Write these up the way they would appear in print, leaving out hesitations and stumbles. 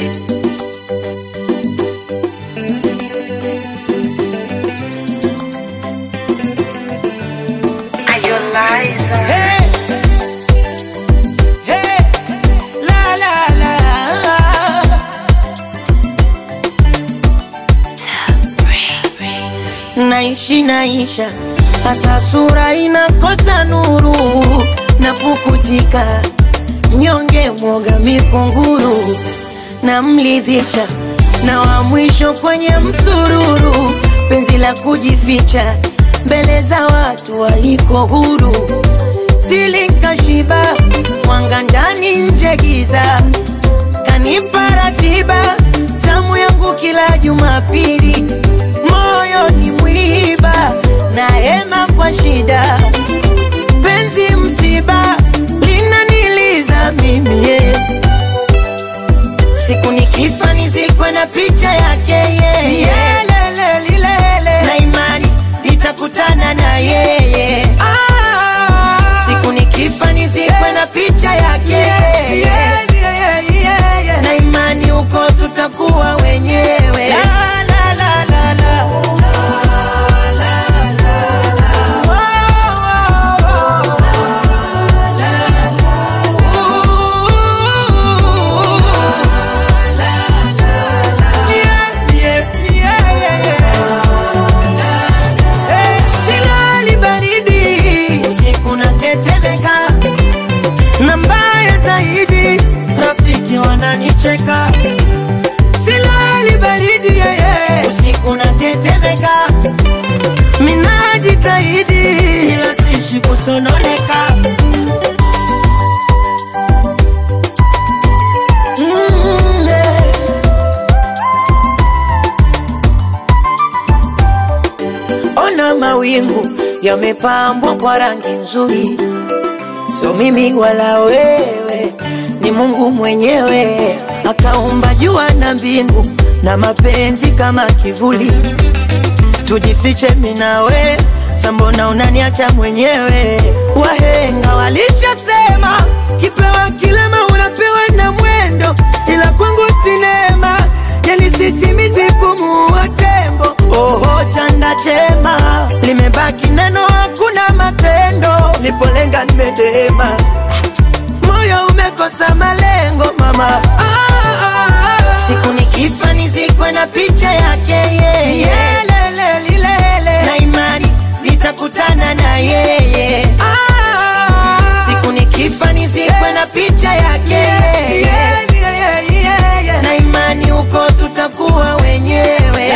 Naisha hata sura inakosa nuru, napukutika mnyonge mwoga mikunguru, namlidhisha na wa mwisho kwenye msururu, penzi la kujificha mbele za watu waliko huru. Zilikashiba mwanga ndani nje giza, kanipa ratiba zamu yangu kila Jumapili. Moyo ni mwiba na hema kwa shida, penzi msiba linaniliza mimi siku nikifa nizikwe na picha yake na imani nitakutana na yeye. Siku nikifa nizikwe na picha yake na imani uko tutakuwa wenyewe. Wananicheka silali baridi usiku natetemeka, minajitahidi ila sishi kusononeka. Ona mawingu yamepambwa kwa rangi nzuri, sio mimi wala wewe, ni Mungu mwenyewe akaumba jua na mbingu na mapenzi kama kivuli. Tujifiche mimi nawe, sambona unaniacha mwenyewe? Wahenga walishasema kipewa kilema unapewa na mwendo, ila kwangu sinema yani sisimizi kumuua tembo. Oho chanda chema limebaki neno hakuna matendo, nipolenga nimedema moyo umekosa malengo mama. Siku nikifa nizikwe na picha yake na imani nitakutana na yeye. Siku nikifa nizikwe na picha yake na imani uko tutakuwa wenyewe.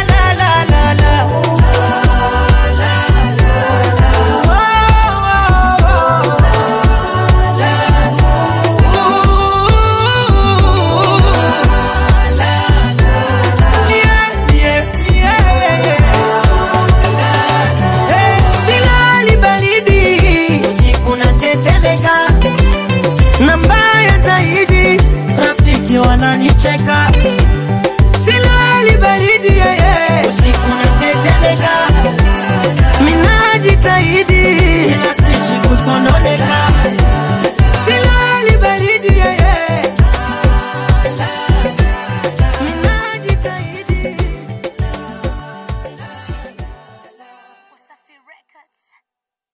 Wananicheka silali baridi usiku natetemeka, minajitahidi ila sishi kusononeka.